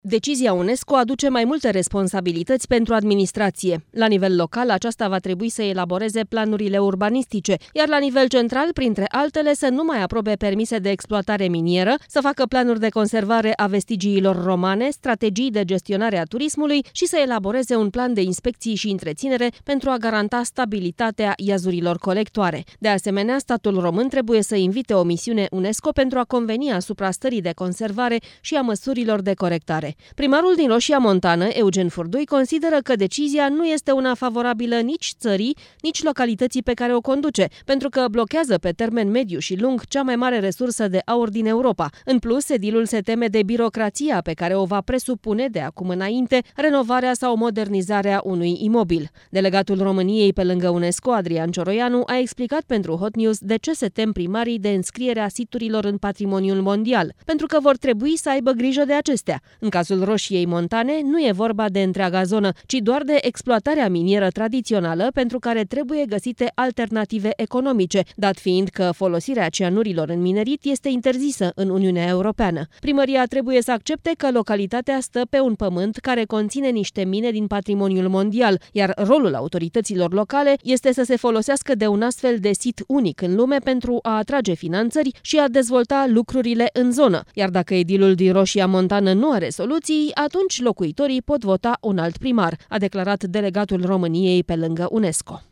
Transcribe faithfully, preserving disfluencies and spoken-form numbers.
Decizia UNESCO aduce mai multe responsabilități pentru administrație. La nivel local, aceasta va trebui să elaboreze planurile urbanistice, iar la nivel central, printre altele, să nu mai aprobe permise de exploatare minieră, să facă planuri de conservare a vestigiilor romane, strategii de gestionare a turismului și să elaboreze un plan de inspecții și întreținere pentru a garanta stabilitatea iazurilor colectoare. De asemenea, statul român trebuie să invite o misiune UNESCO pentru a conveni asupra stării de conservare și a măsurilor de corectare. Primarul din Roșia Montană, Eugen Furdui, consideră că decizia nu este una favorabilă nici țării, nici localității pe care o conduce, pentru că blochează pe termen mediu și lung cea mai mare resursă de aur din Europa. În plus, edilul se teme de birocrația pe care o va presupune de acum înainte renovarea sau modernizarea unui imobil. Delegatul României pe lângă UNESCO, Adrian Cioroianu, a explicat pentru Hot News de ce se tem primarii de înscrierea siturilor în patrimoniul mondial, pentru că vor trebui să aibă grijă de acestea. În cazul Roșiei Montane, nu e vorba de întreaga zonă, ci doar de exploatarea minieră tradițională pentru care trebuie găsite alternative economice, dat fiind că folosirea cianurilor în minerit este interzisă în Uniunea Europeană. Primăria trebuie să accepte că localitatea stă pe un pământ care conține niște mine din patrimoniul mondial, iar rolul autorităților locale este să se folosească de un astfel de sit unic în lume pentru a atrage finanțări și a dezvolta lucrurile în zonă. Iar dacă edilul din Roșia Montană nu are soluții, atunci locuitorii pot vota un alt primar, a declarat delegatul României pe lângă UNESCO.